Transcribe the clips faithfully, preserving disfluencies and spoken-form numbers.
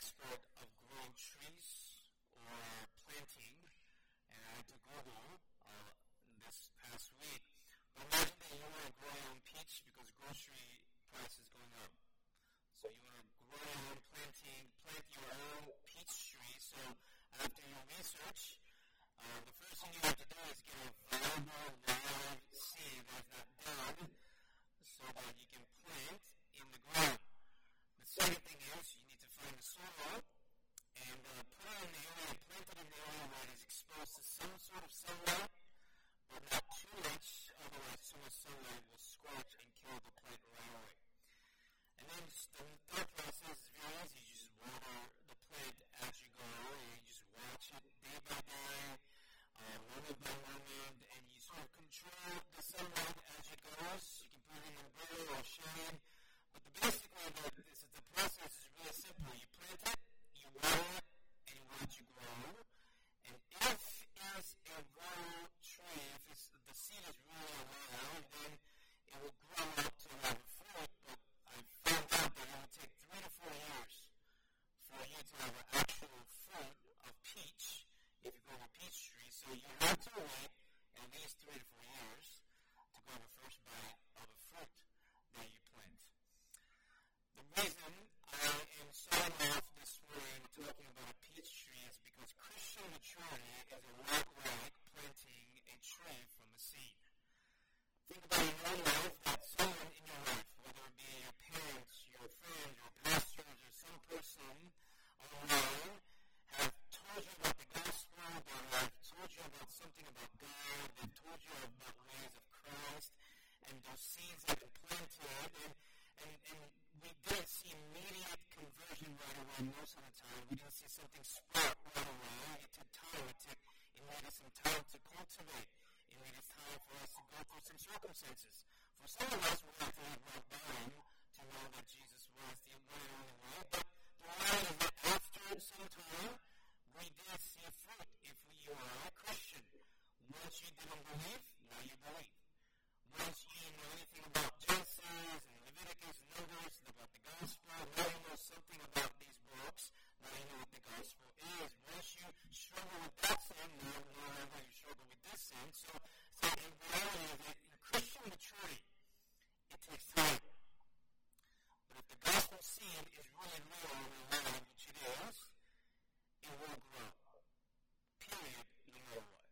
expert of growing trees or planting, and I had to Google uh, this past week. But imagine that you want to grow your own peach because grocery price is going up. So you want to grow your own planting, plant your own peach tree. So after your research, uh, the first thing you have to do is get a viable live seed that's not dead, so that you can plant in the ground. The second thing is you need to find the soil and uh, put it in the area, plant it in the area where it is exposed to some sort of sunlight, but not too much, otherwise too much sunlight will scorch and kill the plant right away. And then the third process is very easy. You just water the plant as you go, and you just watch it day by day, uh, moment by moment, and you sort of control the sunlight as it goes. You can put it in umbrella or shade. But the basic way about this is the process is really simple. You plant it, you water it, and you watch it grow. And if it's a raw tree, if it's, the seed is really alive, then it will grow up to have a fruit. But I found out that it will take three to four years for you to have an actual fruit of peach if you grow a peach tree. So you have to wait at least three to four years to grow the first bite of a fruit that you plant. The reason I am starting off this morning talking about a peach tree is because Christian maturity is a lot like planting a tree from a seed. Think about in your life that someone in your life, whether it be your parents, your friends, your pastors, or some person online, have told you about the gospel, they have told you about something about God, they've told you about ways of Christ, and those seeds have been planted, and, and, and we didn't see immediate conversion right away most of the time. We didn't see something sprout right away. It took time. It, took, it needed some time to cultivate. It needed time for us to go through some circumstances. For some of us, we have to hit rock bottom to know that Jesus was the one and only way. But the reality is that after some time, we did see fruit if you are a Christian. Once you didn't believe, now you believe. Once you didn't know anything about Genesis and Leviticus and Numbers and about the gospel, now you know something about these books, now you know what the gospel is. Once you struggle with that sin, now no longer you struggle with this sin. So, so in reality, in Christian maturity, it takes time. But if the gospel seed is really real and alive, which it is, it will grow. Period, no matter what.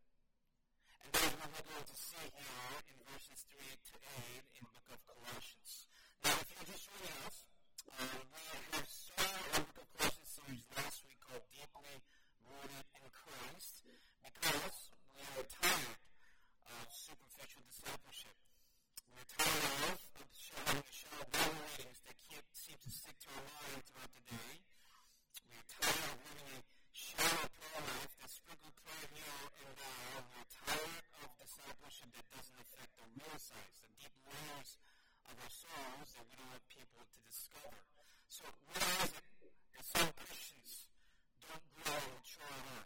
And that's what we're going to see here in verses three to eight in the book of Colossians. Now, if you're just joining us, uh, we have started our book of Colossians series last week called Deeply Rooted in Christ, because we are tired of superficial discipleship. We're tired of having a shallow Bible readings that keep, seem to stick to our mind throughout the day. We're tired of living a shallow prayer life that sprinkles prayer here and there. We're tired of discipleship that doesn't affect the real sides, the deep layers of our souls that we don't want people to discover. So why is it that some Christians don't grow and mature at all?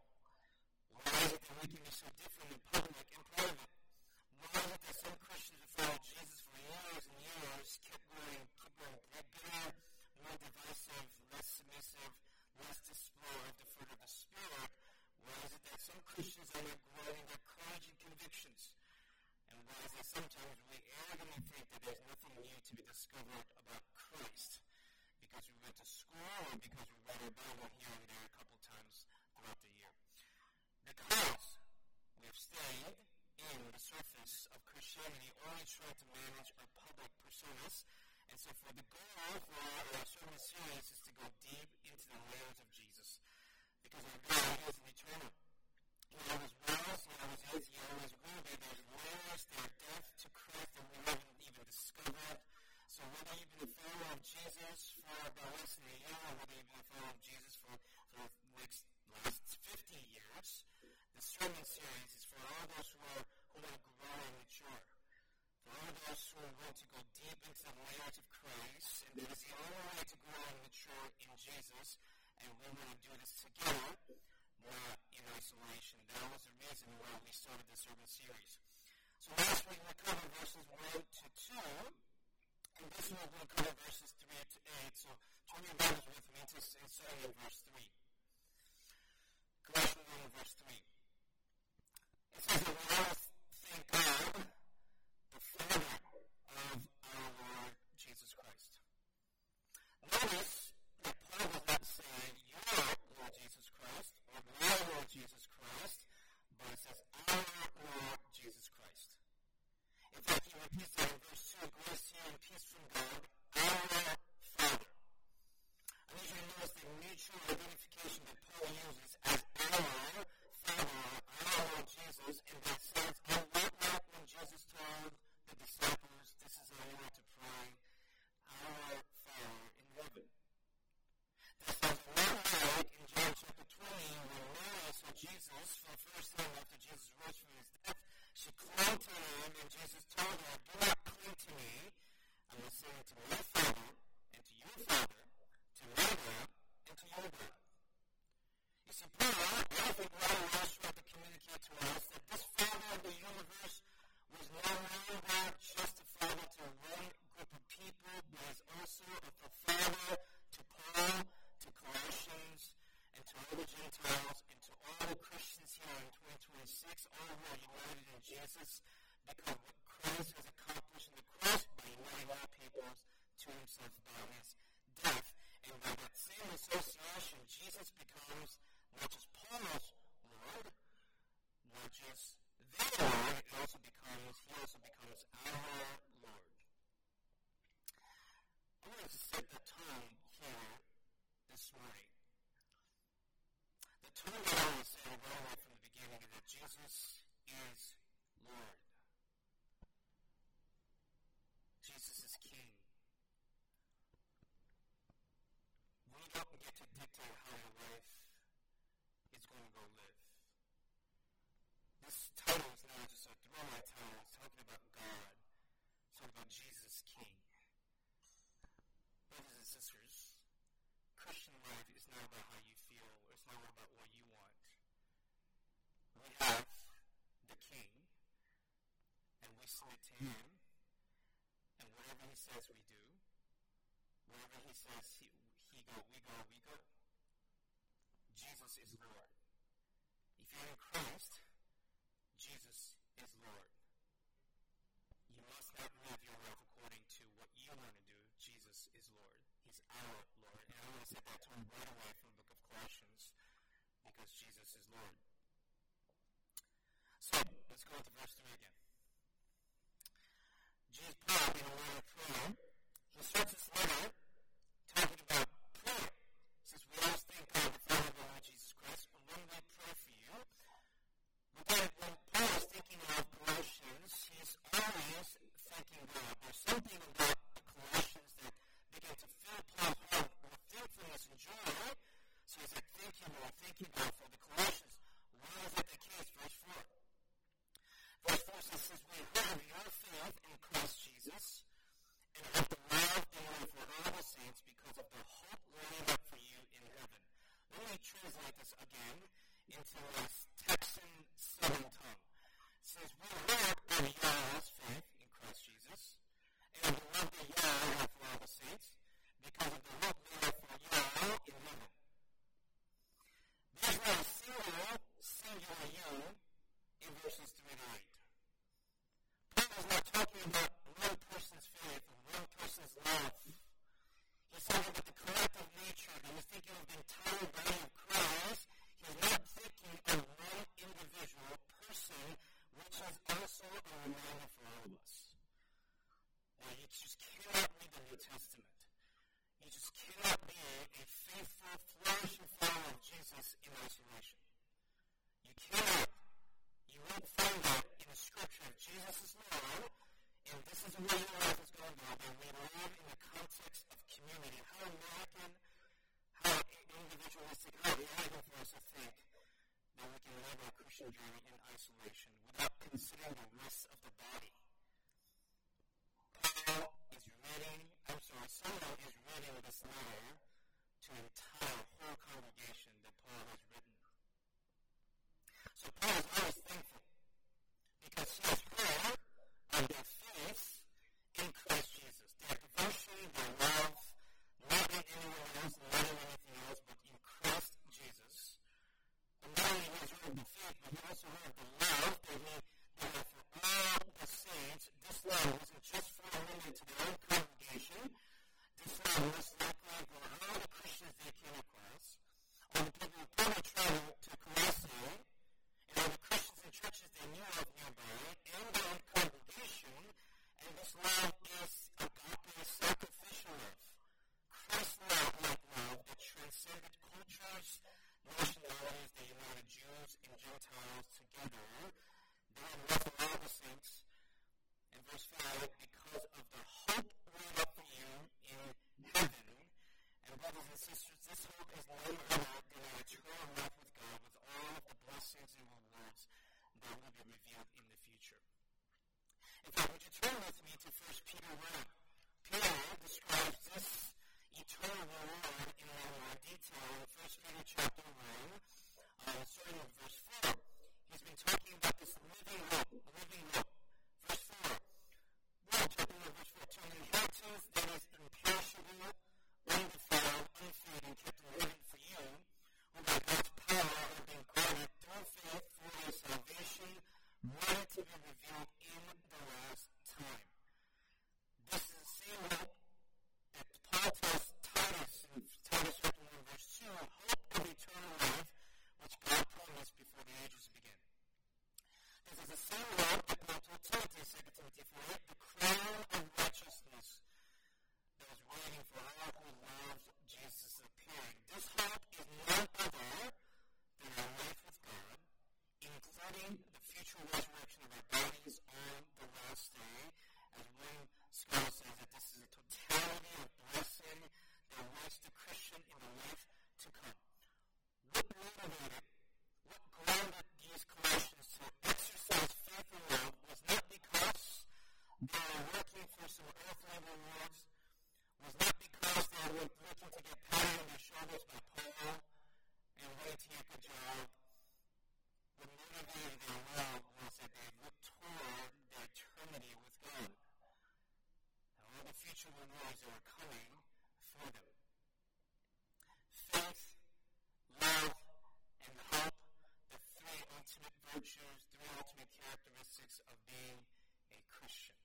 Why is it that we can be so different in public and private? Why is it that some Christians who followed Jesus for years and years kept growing, keep growing bitter, more divisive, less submissive, less display of the fruit of the Spirit? Why is it that some Christians are not growing in their courage and convictions? And why is it sometimes we arrogantly think that there's nothing new to be discovered about Christ because we went to school or because we read our Bible here and there a couple times throughout the year? Because we have stayed in the surface of Christianity, only trying to manage our public personas. And so for the goal for our sermon series is to go deep into the layers of Jesus. Because our God is an eternal. He always was, He always is, He always will be. There's layers, there's depth to Christ that we haven't even discovered. So whether you've been a follower of Jesus for about less than a year, or whether you've been a follower of Jesus for, for the next last fifty years, the sermon series is for all those who are who want to grow and mature. For all those who want to go deep into the layers of Christ, and that is the only way to grow and mature in Jesus, and we want to do this together, not in isolation. That was the reason why we started the sermon series. So last week we covered verses one to two, and this week we'll cover verses three to eight. So Turn your Bibles with me to starting in verse three. Colossians one, verse three. It says that we always thank God, the Father of our Lord Jesus Christ. Notice that Paul does not say your Lord Jesus Christ or my Lord Jesus Christ, but it says our Lord Jesus Christ. In fact, he repeats that in verse two, grace to you and peace from God, our Father. I need you to notice the mutual identification that Paul uses as our Father, our Lord Jesus, and that sounds a lot like when Jesus told the disciples, this is how you are to pray, our Father in heaven. That sounds a lot like in John chapter twenty, when Mary saw Jesus for the first time after Jesus rose from his death. She clung to him, and Jesus told her, do not cling to me. I will say to my Father, and to your Father, to my God, and to your God. You see, Paul, I think right else tried to communicate to us that this Father of the universe was no longer just a Father to one group of people, but is also a Father to Paul, to Colossians, and to all the Gentiles, and to all the Christians here in twenty twenty-six, all who are united in Jesus, because what Christ has accomplished in the cross by uniting all peoples to himself by his death. And by that same association, Jesus becomes not just Paul's Lord, not just their Lord, it also becomes, he also becomes our Lord. I wanted to set the tone here this morning. The tone that I was saying right away from the beginning is that Jesus is Lord. Jesus is King. We don't get to dictate how your life is going to go live. This title is not just a throwaway title. It's talking about God. It's talking about Jesus King. Brothers and sisters, Christian life is not about how you feel, or it's not about what you want. We have the King, and we submit to him, and whatever he says we do, wherever he says he, he go, we go, we go. Jesus is Lord. If you're in Christ, Jesus is Lord. You must not live your life according to what you want to do. Jesus is Lord. He's our Lord. And I want to set that tone right away from the book of Colossians, because Jesus is Lord. So, let's go to verse three again. Jesus, Paul, in a letter of prayer, he starts this letter talking about prayer. Since we always thank God the Father of our Lord Jesus Christ, and when we pray for you, when Paul is thinking of Colossians, he's always thanking God. There's something about the Colossians that began to fill Paul's heart with thankfulness and joy. So he's like, thank you, Lord, thank you, God, for the Colossians. Why is that the case? Verse four. Verse four says, we heard of your faith in Christ Jesus, and have the love and love for all the saints because of the hope laid up for you in heaven. Let me translate this again into this Texan Southern tongue. It says, we heard of y'all's faith in Christ Jesus, and the love that y'all have for all the saints, because of the hope laid up for y'all in heaven. There's no single, singular you in verses three to eight. Paul is not talking about one person's faith or one person's love. He's talking about the collective nature. He was thinking of the entire body of Christ. He's not thinking of one individual person, which is also a reminder for all of us. Now, you just cannot read the New Testament. You just cannot be a faithful, flourishing follower of Jesus in isolation. You cannot. You won't find that in the scripture. Jesus is Lord, and this is the way your life is going to go. And we live in the context of community. How American, how individualistic, how arrogant for us to think that we can live our Christian journey in isolation without considering the risks of the body. Paul is reading, I'm sorry, someone is reading this letter to an entire whole congregation that Paul has written. So Paul is always thankful because he has heard of their faith in Christ Jesus, their devotion, their love, not in anyone transcended cultures, nationalities that united Jews and Gentiles together. They had left all the saints. In verse five, because of the hope laid up for you in heaven. And brothers and sisters, this hope is none other than our eternal life with God, with all of the blessings and rewards that will be revealed in the future. In fact, would you turn with me to First Peter one? Peter describes this eternal reward in a little more detail in First Peter chapter one, uh, starting with verse four. He's been talking about this living hope, living hope. Verse four. Well, chapter one, verse four. To an inheritance that is imperishable, undefiled, unfading, kept in heaven for you, who by God's power have been guarded through faith for your salvation, ready to be revealed in the last time. This is the same hope that Paul tells Titus in Titus chapter one, verse two, hope of eternal life, which God promised before the ages began. This is the same hope that Paul told Timothy, Second Timothy four eight, the crown of righteousness that is waiting for all who love Jesus' appearing. This hope is none other than our life with God, including the future resurrection of our bodies on the last day. As one scholar says, that this is a totality of blessing that awaits the Christian in the life to come. What motivated, what grounded these Colossians to exercise faith and love was not because they were working for some earthly rewards, was not because they were looking to get patted on their shoulders by Paul and wanting to get a good job. What motivated their love was that they looked toward their eternity with God. And all the future rewards that were coming for them. Faith, love, and hope, the three ultimate virtues, three ultimate characteristics of being a Christian.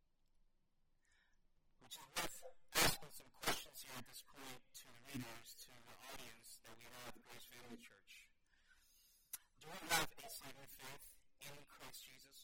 Which is worth asking some questions here at this point to the readers, to the audience that we have at Grace Family Church. Do we have a saving faith in Christ Jesus?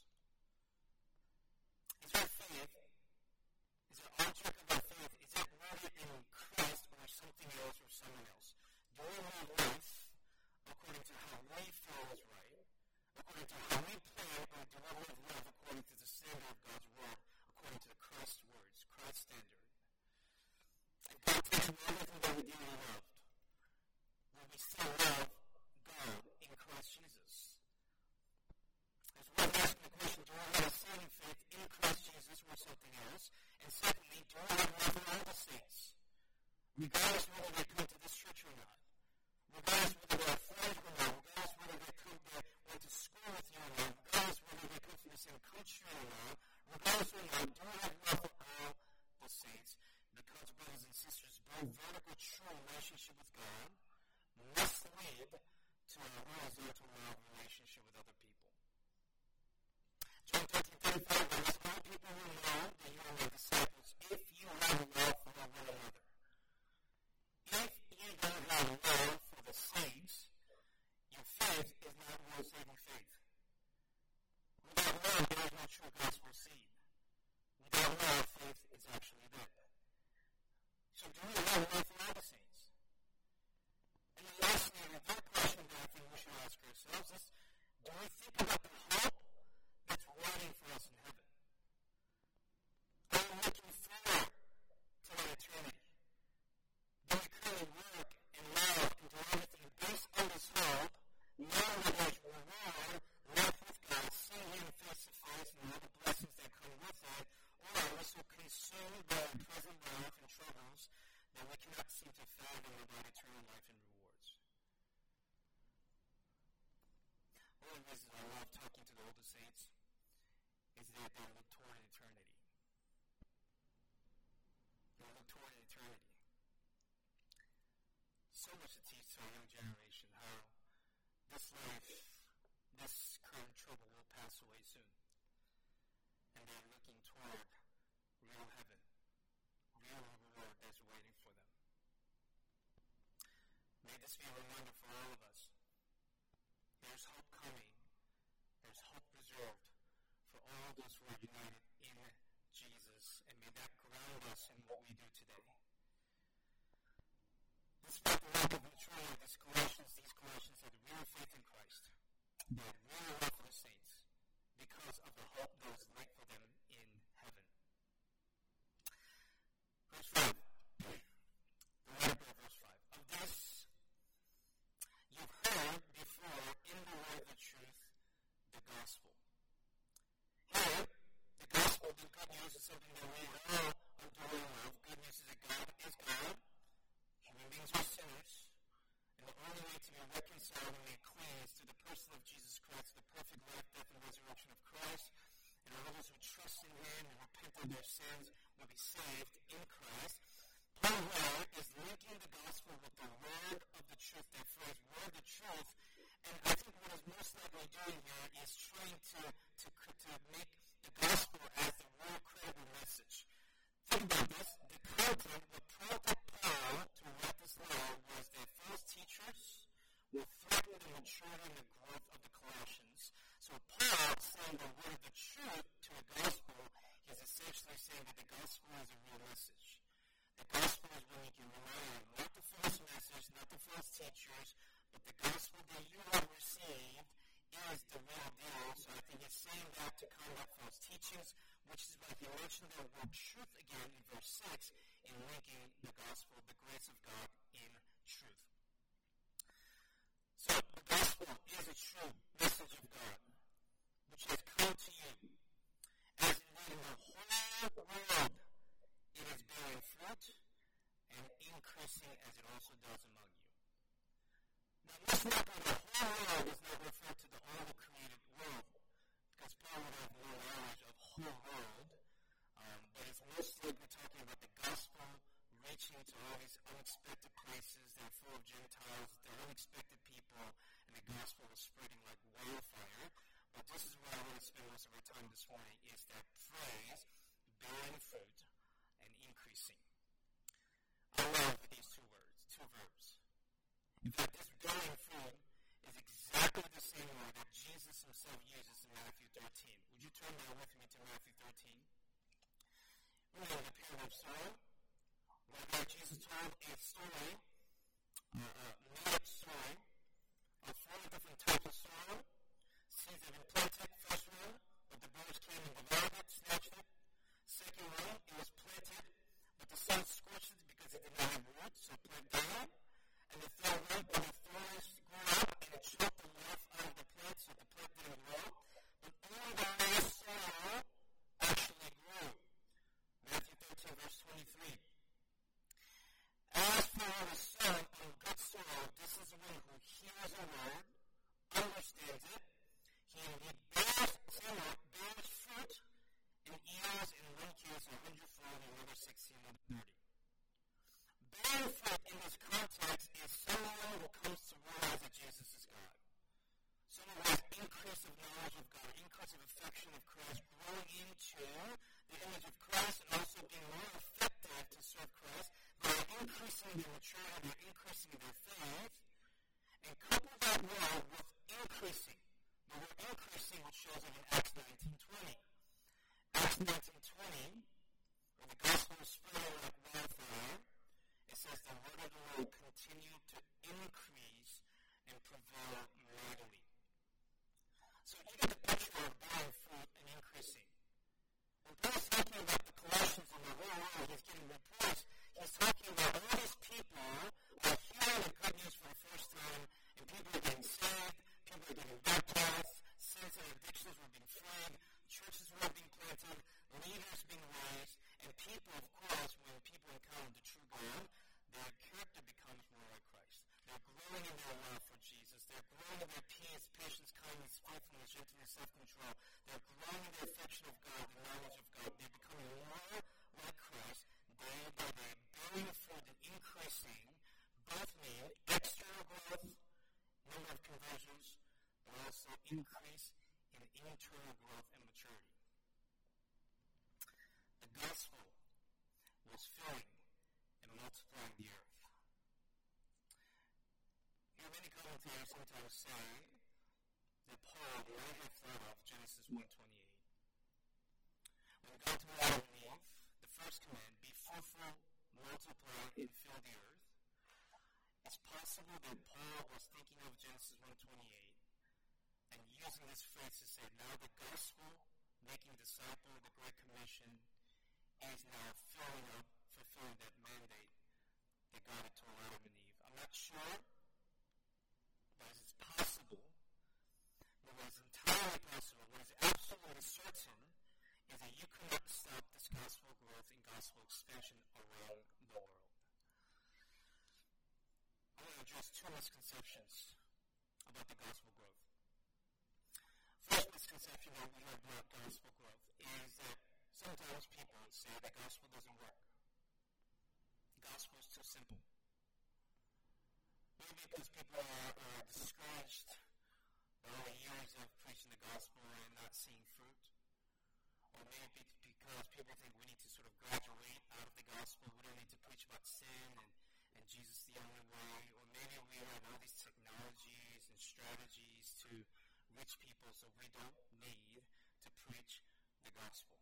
Is our faith, is our object of our faith, is it rooted in Christ or something else or someone else? Do we live life according to how we feel is right, according to how we plan, or do we live life according to the standard of God's word, according to the Christ words, Christ standard? And God takes everything that we dearly loved. Will we still love God in Christ Jesus? It's worth asking the question, do we have a saving faith in Christ Jesus or something else? And secondly, do we have love for all the saints? Regardless whether they come to this church or not. Regardless whether they're friends or not. Regardless whether they come there, went to school with you or not. Regardless whether they come from the same country or not. Regardless or not, do we have love for all the saints? Because, brothers and sisters, both vertical true relationship with God must lead to a horizontal love relationship with other people. John thirteen thirty-five, there is all people who know that you are my disciples if you have love for one another. If you don't have love for the saints, your faith is not real saving faith. Without love, there is no true gospel seed. Without love, faith is actually dead. So do we have love for all the saints? And the last thing, the third question that I think we should ask ourselves is, do we think about the hope that's waiting for us in heaven? Are we looking forward to that eternity? Do we currently work and love and do everything based on this hope, knowing that there's reward, life with God, seeing Him face to face and all the blessings that come with it, or are we so consumed by our present life and troubles that we cannot seem to fathom about eternal life and rewards? One of the reasons I love talking to the older saints is that they look toward eternity. They look toward eternity. So much to teach to our young generation how this life, this current trouble will pass away soon. And they're looking toward real heaven, real reward that's waiting for them. May this be a reminder for all of us. There's hope coming. There's hope reserved for all those who are united in Jesus. And may that ground us in what we do today. Despite the lack of that really well for the saints because of the hope that is laid for them in heaven. Verse five. The latter part of verse five. Of this you've heard before in the word of the truth, the gospel. Here, the gospel, the good news, is something that we all are doing of. Good news is that God is God. Human beings are sinners. And the only way to be reconciled and made clean is through the person of Jesus Christ, the perfect life, death, and resurrection of Christ. And all those who trust in Him and repent of their sins will be saved in Christ. Paul here is linking the gospel with the word of the truth, that phrase, word of the truth. And I think what he's most likely doing here is trying to, to, to make the gospel as the real credible message. Think about this. The content, what prompted Paul to write this letter was that false teachers will threaten the maturity and the growth of the Colossians. So Paul, saying the word of the truth to the gospel, is essentially saying that the gospel is a real message. The gospel is when you can rely on not the false message, not the false teachers, but the gospel that you have received is the real deal. So I think he's saying that to combat false teachings, which is why he mentioned the word truth again in verse six in linking the gospel, the grace of God in truth. So the gospel is a true message of God, which has come to you, as indeed in the whole world it is bearing fruit and increasing as it also does among you. Now, most likely the whole world is not referred to the whole created world, because Paul would have no knowledge of whole world, um, but it's most likely talking about the gospel reaching to all these unexpected places that are full of Gentiles, they're unexpected people, and the gospel is spreading like wildfire. But this is where I want to spend most of our time this morning, is that phrase, bearing fruit and increasing. I love these two words, two verbs. In fact, this bearing fruit is exactly the same word that Jesus himself uses in Matthew thirteen. Would you turn now with me to Matthew thirteen? We're in the parable of sower, where Jesus told a story, uh, a made-up story, of four different types of soil. Seeds have been planted, first one, but the birds came and devoured it, snatched it. Second one, it was planted, but the sun scorched it because it did not have roots, so it planted down. And the third one, when the thorns grew up, and it choked the life out of the plant, so the plant didn't grow. But only the last soil actually grew. Matthew thirteen, verse twenty-three. As for what is sown on good soil, this is the one who hears the word, understands it. He indeed bears, bears fruit, and yields in one case a hundredfold, in another sixteen, and thirty. Bearing fruit in this context is someone who comes to realize that Jesus is God. Someone who has increase of knowledge of God, increase of affection of Christ, growing into the image of Christ, and also being more effective to serve Christ. They're increasing their maturity, they're increasing their faith, and couple that word with increasing. The word increasing, which shows up in Acts nineteen twenty. Acts nineteen twenty, when the gospel is spreading like wildfire, it says the word of the Lord continued to increase and prevail mightily. So you get the picture of bearing fruit and increasing. When Paul's talking about the Colossians and the whole world, he's getting reports. He's talking about all these people are hearing the good news for the first time, and people are getting saved, people are getting baptized, sins and addictions were being freed, churches were being planted, leaders being raised, and people, of course, when people encounter the true God, their character becomes more like Christ. They're growing in their love for Jesus. They're growing in their peace, patience, kindness, faithfulness, gentleness, self-control. They're growing in the affection of God, the knowledge of God. They're becoming more like Christ day by day. Bearing fruit and increasing both mean external growth, number of conversions, but also increase in internal growth and maturity. The gospel was filling and multiplying the earth. You know, many commentators sometimes say that Paul might have thought of Genesis one twenty-eight. When God told Adam and Eve, the first command, be fruitful, multiply, and fill the earth, it's possible that Paul was thinking of Genesis one twenty-eight and using this phrase to say, now the gospel, making disciples, the Great Commission, is now filling up, fulfilling that mandate that God had told Adam and Eve. I'm not sure, but it's possible. But what is entirely possible, what is absolutely certain, is that you cannot stop this gospel growth and gospel expansion around the world. I want to address two misconceptions about the gospel growth. First misconception that we have about gospel growth is that sometimes people say the gospel doesn't work. The gospel is too simple. Maybe because people are, are discouraged by all the years of preaching the gospel and not seeing fruit. Or maybe because people think we need to sort of graduate out of the gospel. We don't need to preach about sin and, and Jesus the only way. Or maybe we have all these technologies and strategies to reach people so we don't need to preach the gospel.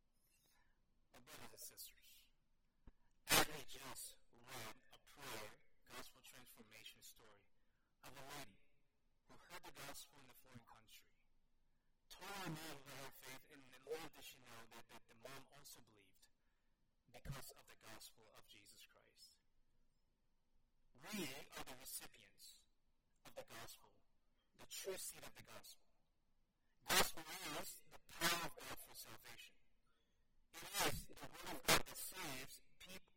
My brothers and sisters, as we just read a prayer, gospel transformation story of a lady who heard the gospel in a foreign country, told her mom about her faith, and little did she know that, that the mom also believed because of the gospel of Jesus Christ. We are the recipients of the gospel, the true seed of the gospel. Gospel is the power of God for salvation. It is the word of God that saves people.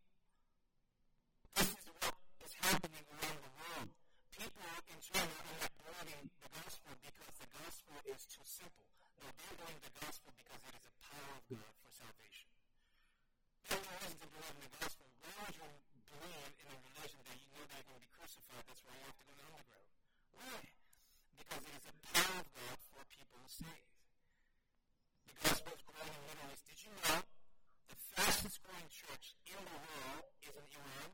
This is what is happening around the world. People in China are not believing the gospel because the gospel is too simple. No, they're believing the gospel because it is the power of God for salvation. There's no reason to believe in the gospel. Why would you believe in a religion that you know they're going to be crucified? That's why you have to go to the underground. Why? Because it is the power of God for people to save. The gospel is growing in the Middle East. Did you know the fastest growing church in the world is in Iran?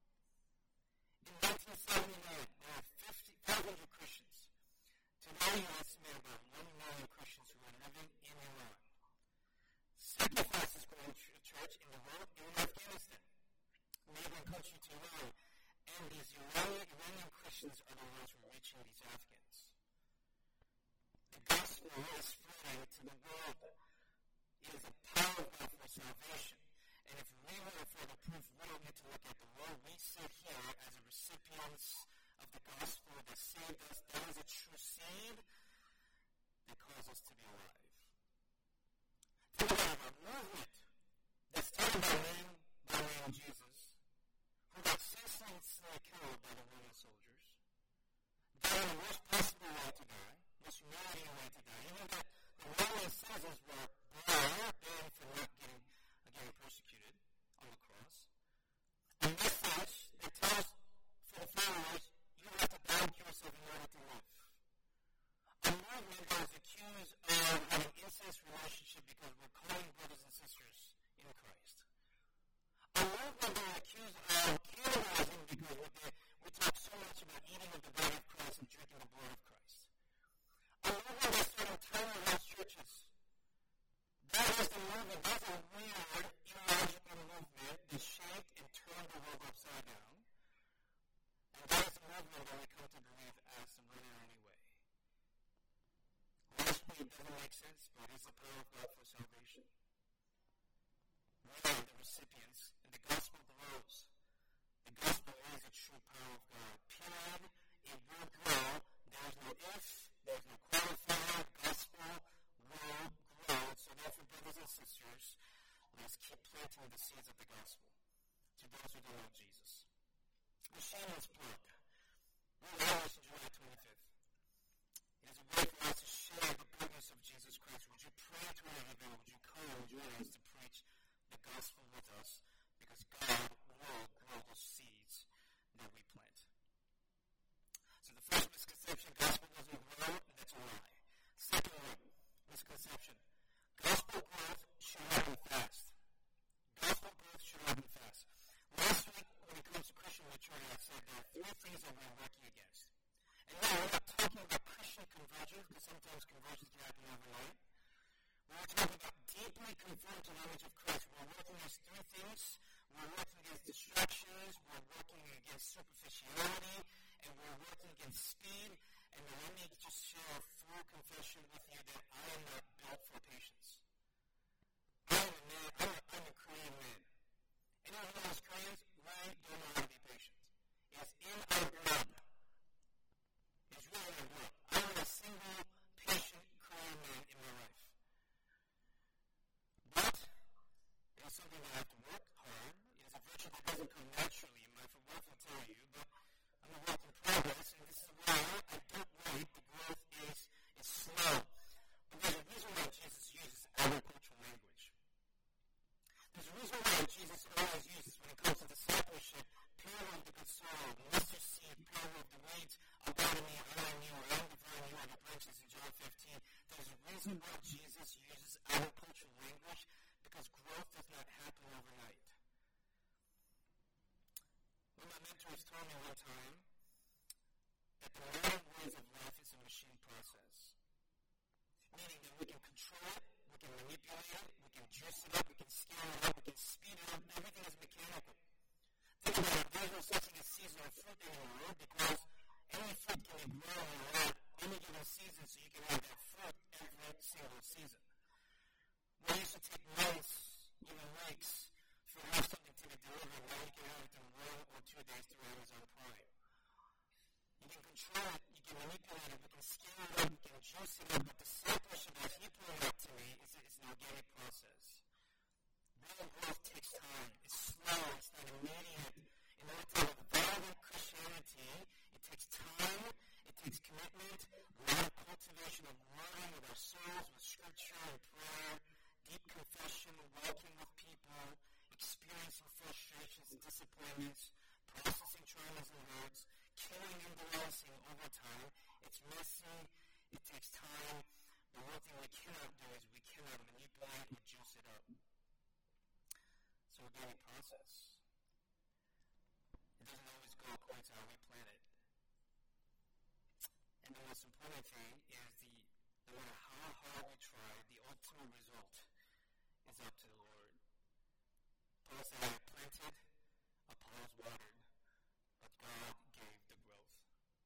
In nineteen seventy-nine, there were five hundred Christians. Today, you estimate about one million Christians who are living in Iran. Second fastest growing ch- church in the world is in Afghanistan, neighboring country to Iran. And these Iranian, Iranian Christians are the ones who are reaching these Afghans. The gospel is spreading to the world. It is a power of God for salvation. And if we want further proof, we don't need to look at the world. We sit here as a recipients of the gospel that saved us. That is a true seed that caused us to be alive. Think about a movement that's started by man, by man Jesus, who got senselessly killed by the Roman soldiers, died in the worst possible way to die, most humiliating way to die. You know that the Roman citizens were banned for not getting, uh, getting persecuted on the cross. A message that tells for the followers, you have to die to yourself in order to live. A movement that was accused of having incest relationship because we're calling brothers and sisters in Christ. A movement that was accused of cannibalism because we, did, we talk so much about eating of the body of Christ and drinking the blood of Christ. A movement that started entire house churches. That is the movement, that's a weird, illogical movement that shaped and turned the world upside down. And that is the movement that we come to believe as the one and only way. Logically, it doesn't make sense, but it's the power of God for salvation. We are the recipients, and the gospel grows. The gospel is a true power of God. Period. It will grow. There is no if, there is no qualifier. Gospel will grow. So therefore, brothers and sisters, let's keep planting the seeds of the gospel to those who don't know Jesus. The shameless plug. We're on July twenty-fifth. It is a way for us to share the goodness of Jesus Christ. Would you pray to wherever you go? Would you come and join us to preach the gospel with us? Because God will grow those seeds that we plant. So the first misconception, gospel doesn't grow, that's a lie. Second one, misconception, gospel growth should happen fast. Gospel growth should happen fast. Last week, when it comes to Christian maturity, I said there are three things that we're working against. And now, we're not talking about Christian conversion, because sometimes conversions can happen overnight. We're talking about deeply conformed to the image of Christ. We're working against three things. We're working against distractions, we're working against superficiality, and we're working against speed. And let me just share three full confession with you that I am not built for patience. I am a man, I'm a, I'm a Korean man. Anyone who knows Koreans, we don't know how to be patient. It's in our blood. It's really in our blood. I am a single patient Korean man in my life. But it is something that I have to work hard. It is a virtue that doesn't come naturally. My wife will tell you, but I'm a work in progress, and this is why I don't wait. The growth is, is slow. But there's a reason why Jesus uses agricultural language. There's a reason why Jesus always uses, when it comes to discipleship, parable of the good soil, mustard seed, parable of the weeds, abide in me, I in you, I am the vine, you are the branches in John fifteen. There's a reason why Jesus uses agricultural language, because growth does not happen overnight. One of my mentors told me one time that the nine ways of life is a machine process. Meaning that we can control it, we can manipulate it, we can juice it up, we can scale it up, we can speed it up. Everything is mechanical. Think about it. There's no such thing as seasonal fruit anymore, because any fruit can be grown in around any given season, so you can have that fruit every single season. We used to take months, even weeks, for have something to be delivered. Now you can have it in one or two days through Amazon Prime. You can control it, you can manipulate it, we can scale it up, we can juice it up, but discipleship, as he pointed out to me, is, is an organic process. Real growth takes time. It's slow, it's not immediate. In order to have vibrant Christianity, it takes time, it takes commitment, a lot of cultivation of wording with our souls, with scripture and prayer, deep confession, walking with people, experiencing frustrations and disappointments, processing traumas and hurts, killing and balancing over time. It's messy, it takes time, but one thing we cannot do is we cannot manipulate or juice it up. It's an organic process. It doesn't always go according to how we plan it. And the most important thing is the no matter how hard we try, the ultimate result is up to the Lord. Paul said, I planted, Apollos watered, but God gave the growth.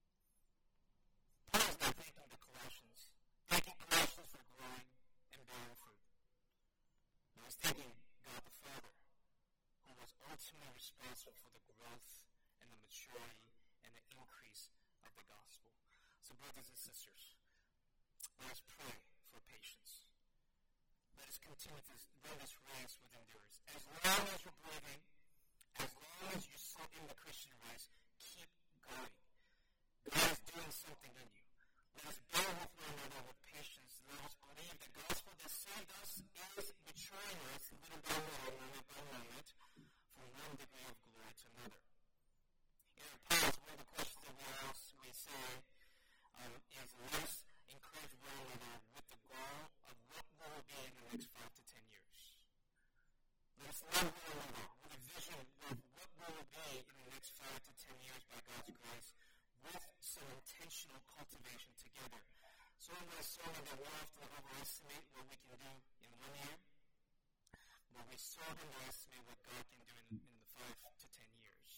Paul is not thanking the Colossians, thanking Colossians for growing and bearing fruit. He was thanking God the Father, who was ultimately responsible for the growth and the maturity and the increase of the gospel. So brothers and sisters, let us pray for patience. Let us continue to run this race with endurance. As long as you're breathing, as long as you're so in the Christian race, keep going. God is doing something in you. Let us bear with one another with patience. Let us believe the gospel that saved us is maturing us little by little, moment by moment, from one degree of glory to another. In our past, one of the questions that we ask, we say, um, is let us encourage one another with the goal of what we will be in the next five to ten years. Let us love one another with a vision of what we will be in the next five to ten years by God's grace, with some intentional cultivation together. So I'm going to say that we often overestimate what we can do in one year, but we so underestimate what God can do in, in the five to ten years.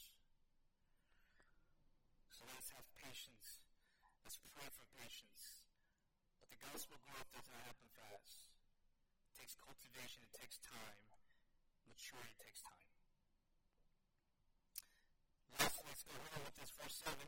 So let's have patience. Let's pray for patience. But the gospel growth does not happen fast. It takes cultivation, it takes time. Maturity takes time. Lastly, let's go on with this verse seven.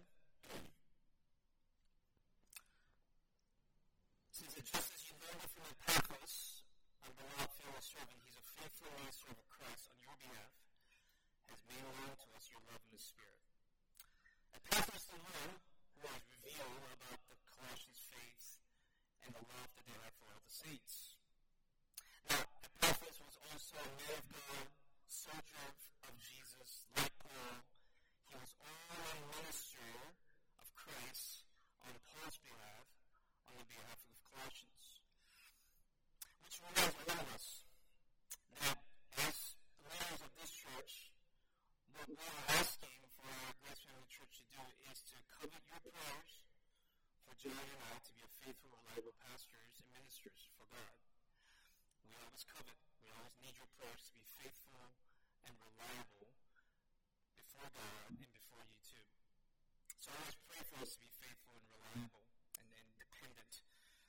It says that just as you learned it from Epaphras, our beloved fellow servant, he's a faithful minister of Christ on your behalf, has made known to us your love in the Spirit. Epaphras, the one who has revealed about the Colossians' faith and the love that they have for all the saints. Now, Epaphras was also a man of God, soldier of Jesus, like Paul. He was all a minister of Christ on Paul's behalf, on the behalf of the Colossians. Which reminds all of us that as leaders of this church, what we are asking for our Grace Family Church to do is to covet your prayers for John and I to be a faithful, reliable pastors and ministers for God. We always covet, we always need your prayers to be faithful and reliable before God and before you too. So always pray for us to be faithful and reliable and, and dependent.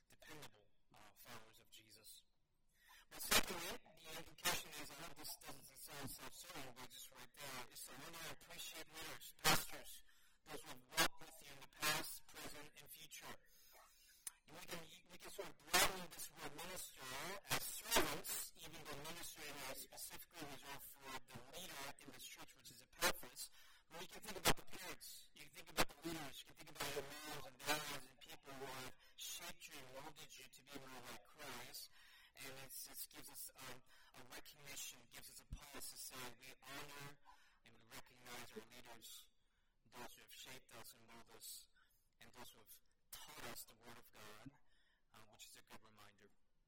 recognition gives us a pause to say we honor and we recognize our leaders, those who have shaped us and molded us, and those who have taught us the Word of God, uh, which is a good reminder.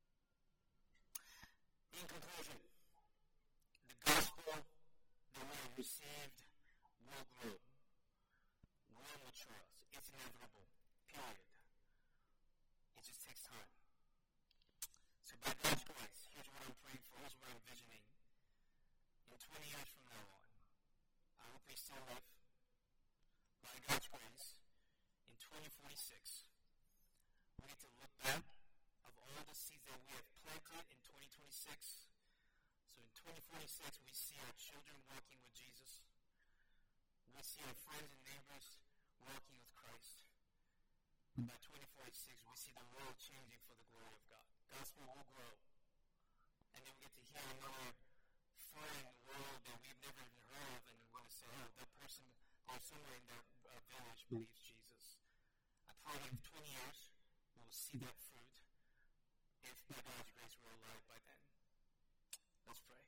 In conclusion, the gospel that we have received will grow, will mature us. It's inevitable, period. It just takes time. So by God's grace, here's what I'm praying for, here's what I'm envisioning. In twenty years from now on, I hope we still live. By God's grace, in twenty forty-six, we get to look back of all the seeds that we have planted in twenty twenty-six. So in twenty forty-six, we see our children walking with Jesus. We see our friends and neighbors walking with Christ. And by twenty forty-six, we see the world changing for the glory of God. Gospel will grow. And then we get to hear another foreign world that we've never even heard of, and we're going to say, oh, that person, there's somewhere in that uh, village believes Jesus. I pray in twenty years, we will see that fruit if by God's grace we're alive by then. Let's pray.